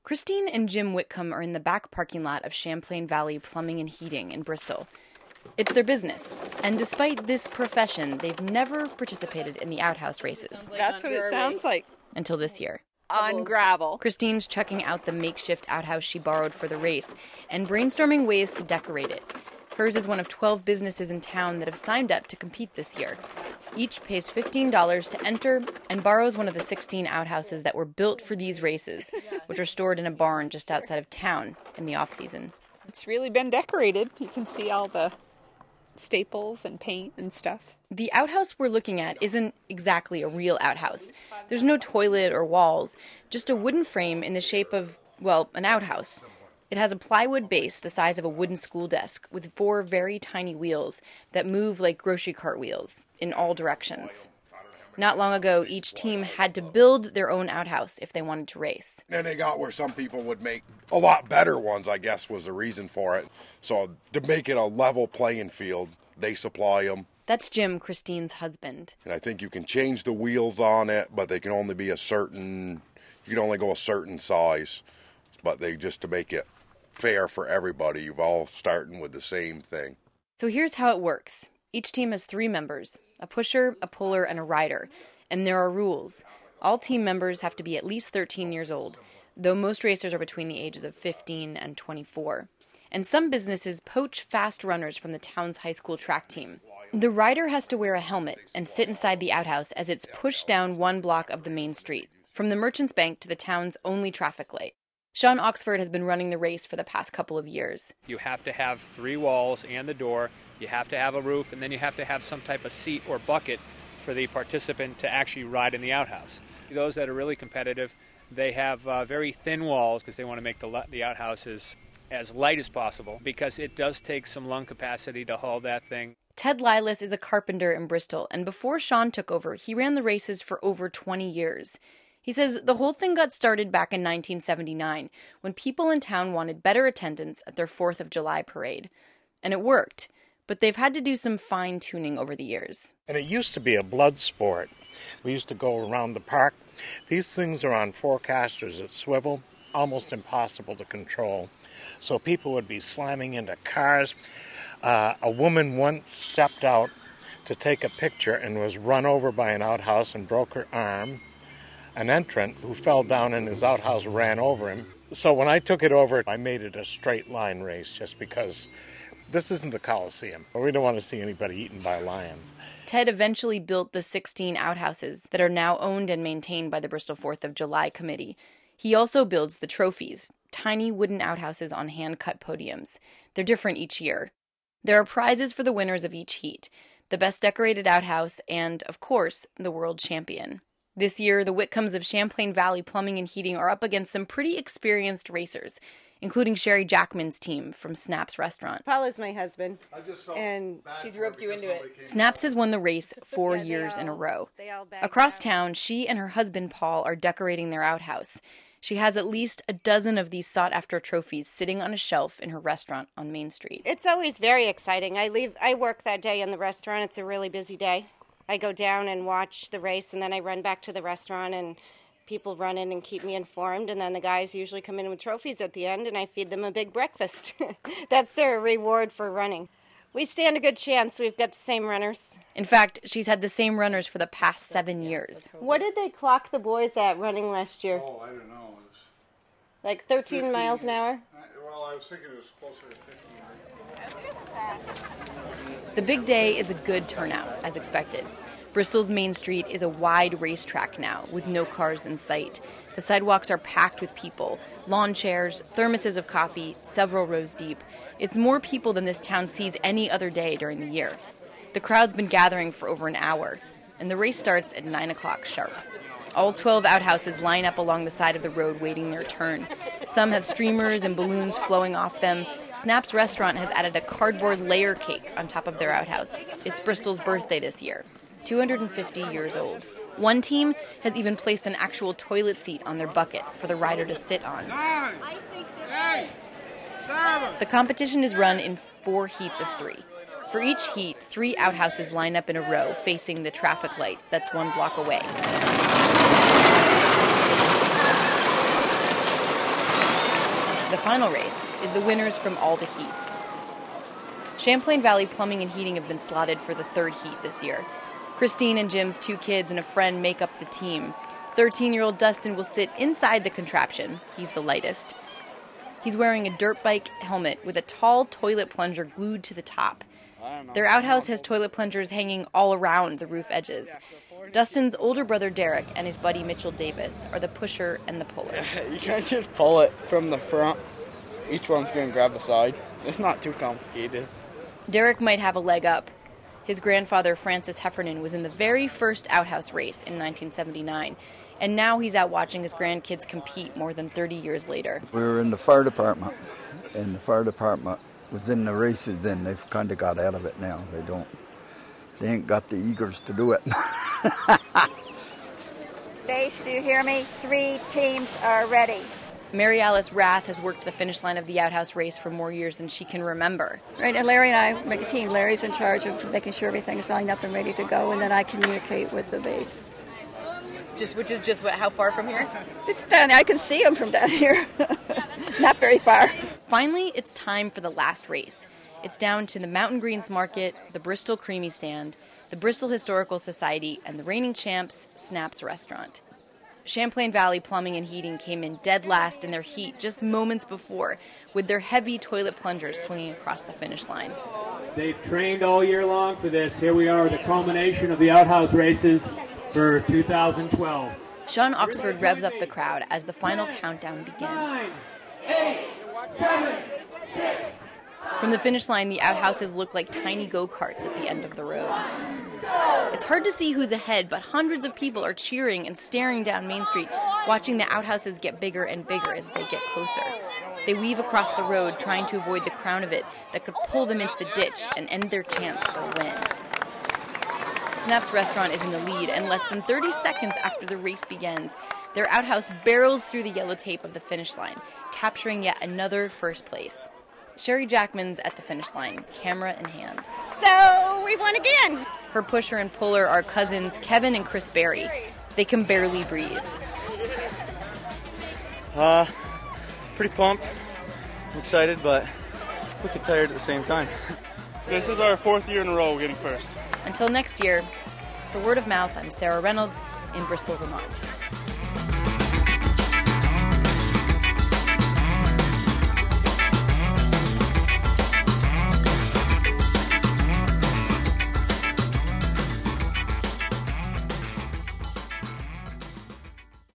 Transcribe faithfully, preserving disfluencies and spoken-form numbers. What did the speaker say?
Christine and Jim Whitcomb are in the back parking lot of Champlain Valley Plumbing and Heating in Bristol. It's their business, and despite this profession, they've never participated in the outhouse races. That's what it sounds like. Until this year. On gravel. Christine's checking out the makeshift outhouse she borrowed for the race and brainstorming ways to decorate it. Hers is one of twelve businesses in town that have signed up to compete this year. Each pays fifteen dollars to enter and borrows one of the sixteen outhouses that were built for these races, which are stored in a barn just outside of town in the off-season. It's really been decorated. You can see all the staples and paint and stuff. The outhouse we're looking at isn't exactly a real outhouse. There's no toilet or walls, just a wooden frame in the shape of, well, an outhouse. It has a plywood base the size of a wooden school desk with four very tiny wheels that move like grocery cart wheels in all directions. Not long ago, each team had to build their own outhouse if they wanted to race. And they got where some people would make a lot better ones, I guess, was the reason for it. So to make it a level playing field, they supply them. That's Jim, Christine's husband. And I think you can change the wheels on it, but they can only be a certain, you can only go a certain size. But they just to make it fair for everybody, you've all starting with the same thing. So here's how it works. Each team has three members, a pusher, a puller, and a rider. And there are rules. All team members have to be at least thirteen years old, though most racers are between the ages of fifteen and twenty-four. And some businesses poach fast runners from the town's high school track team. The rider has to wear a helmet and sit inside the outhouse as it's pushed down one block of the main street, from the Merchants Bank to the town's only traffic light. Sean Oxford has been running the race for the past couple of years. You have to have three walls and the door, you have to have a roof, and then you have to have some type of seat or bucket for the participant to actually ride in the outhouse. Those that are really competitive, they have uh, very thin walls because they want to make the, the outhouses as light as possible because it does take some lung capacity to haul that thing. Ted Lilas is a carpenter in Bristol, and before Sean took over, he ran the races for over twenty years. He says the whole thing got started back in nineteen seventy-nine when people in town wanted better attendance at their fourth of July parade. And it worked, but they've had to do some fine-tuning over the years. And it used to be a blood sport. We used to go around the park. These things are on forecasters that swivel, almost impossible to control. So people would be slamming into cars. Uh, a woman once stepped out to take a picture and was run over by an outhouse and broke her arm. An entrant who fell down in his outhouse ran over him. So when I took it over, I made it a straight line race just because this isn't the Coliseum. We don't want to see anybody eaten by lions. Ted eventually built the sixteen outhouses that are now owned and maintained by the Bristol fourth of July Committee. He also builds the trophies, tiny wooden outhouses on hand-cut podiums. They're different each year. There are prizes for the winners of each heat, the best decorated outhouse, and, of course, the world champion. This year, the Whitcombs of Champlain Valley Plumbing and Heating are up against some pretty experienced racers, including Sherry Jackman's team from Snaps Restaurant. Paul is my husband, and she's roped you into it. Snaps has won the race four yeah, years all, in a row. Across town, she and her husband, Paul, are decorating their outhouse. She has at least a dozen of these sought-after trophies sitting on a shelf in her restaurant on Main Street. It's always very exciting. I leave. I work that day in the restaurant. It's a really busy day. I go down and watch the race, and then I run back to the restaurant, and people run in and keep me informed, and then the guys usually come in with trophies at the end, and I feed them a big breakfast. That's their reward for running. We stand a good chance. We've got the same runners. In fact, she's had the same runners for the past seven years. What did they clock the boys at running last year? Oh, I don't know. It was like thirteen fifteen miles an hour? Well, I was thinking it was closer to fifteen. The big day is a good turnout, as expected. Bristol's Main Street is a wide racetrack now, with no cars in sight. The sidewalks are packed with people, lawn chairs, thermoses of coffee, several rows deep. It's more people than this town sees any other day during the year. The crowd's been gathering for over an hour, and the race starts at nine o'clock sharp. All twelve outhouses line up along the side of the road waiting their turn. Some have streamers and balloons flowing off them. Snaps Restaurant has added a cardboard layer cake on top of their outhouse. It's Bristol's birthday this year, two hundred fifty years old. One team has even placed an actual toilet seat on their bucket for the rider to sit on. Nine, eight, seven. The competition is run in four heats of three. For each heat, three outhouses line up in a row facing the traffic light that's one block away. The final race is the winners from all the heats. Champlain Valley Plumbing and Heating have been slotted for the third heat this year. Christine and Jim's two kids and a friend make up the team. thirteen-year-old Dustin will sit inside the contraption. He's the lightest. He's wearing a dirt bike helmet with a tall toilet plunger glued to the top. Their outhouse has toilet plungers hanging all around the roof edges. Dustin's older brother Derek and his buddy Mitchell Davis are the pusher and the puller. You can't just pull it from the front. Each one's going to grab the side. It's not too complicated. Derek might have a leg up. His grandfather, Francis Heffernan, was in the very first outhouse race in nineteen seventy-nine, and now he's out watching his grandkids compete more than thirty years later. We were in the fire department, and the fire department was in the races then. They've kind of got out of it now. They don't, they ain't got the eagers to do it. Base, do you hear me? Three teams are ready. Mary Alice Rath has worked the finish line of the outhouse race for more years than she can remember. Right, and Larry and I make a team. Larry's in charge of making sure everything's lined up and ready to go, and then I communicate with the base. Just, which is just what, how far from here? It's down. I can see them from down here. Not very far. Finally, it's time for the last race. It's down to the Mountain Greens Market, the Bristol Creamy Stand, the Bristol Historical Society, and the reigning champs, Snaps Restaurant. Champlain Valley Plumbing and Heating came in dead last in their heat just moments before, with their heavy toilet plungers swinging across the finish line. They've trained all year long for this. Here we are with the culmination of the outhouse races for two thousand twelve. Sean Oxford revs up the crowd as the final countdown begins. Nine, eight, seven, six. From the finish line, the outhouses look like tiny go-karts at the end of the road. It's hard to see who's ahead, but hundreds of people are cheering and staring down Main Street, watching the outhouses get bigger and bigger as they get closer. They weave across the road, trying to avoid the crown of it that could pull them into the ditch and end their chance for a win. Snaps Restaurant is in the lead, and less than thirty seconds after the race begins, their outhouse barrels through the yellow tape of the finish line, capturing yet another first place. Sherry Jackman's at the finish line, camera in hand. So we won again. Her pusher and puller are cousins Kevin and Chris Berry. They can barely breathe. Uh, pretty pumped. I'm excited, but looking tired at the same time. This is our fourth year in a row we're getting first. Until next year, for Word of Mouth, I'm Sarah Reynolds in Bristol, Vermont.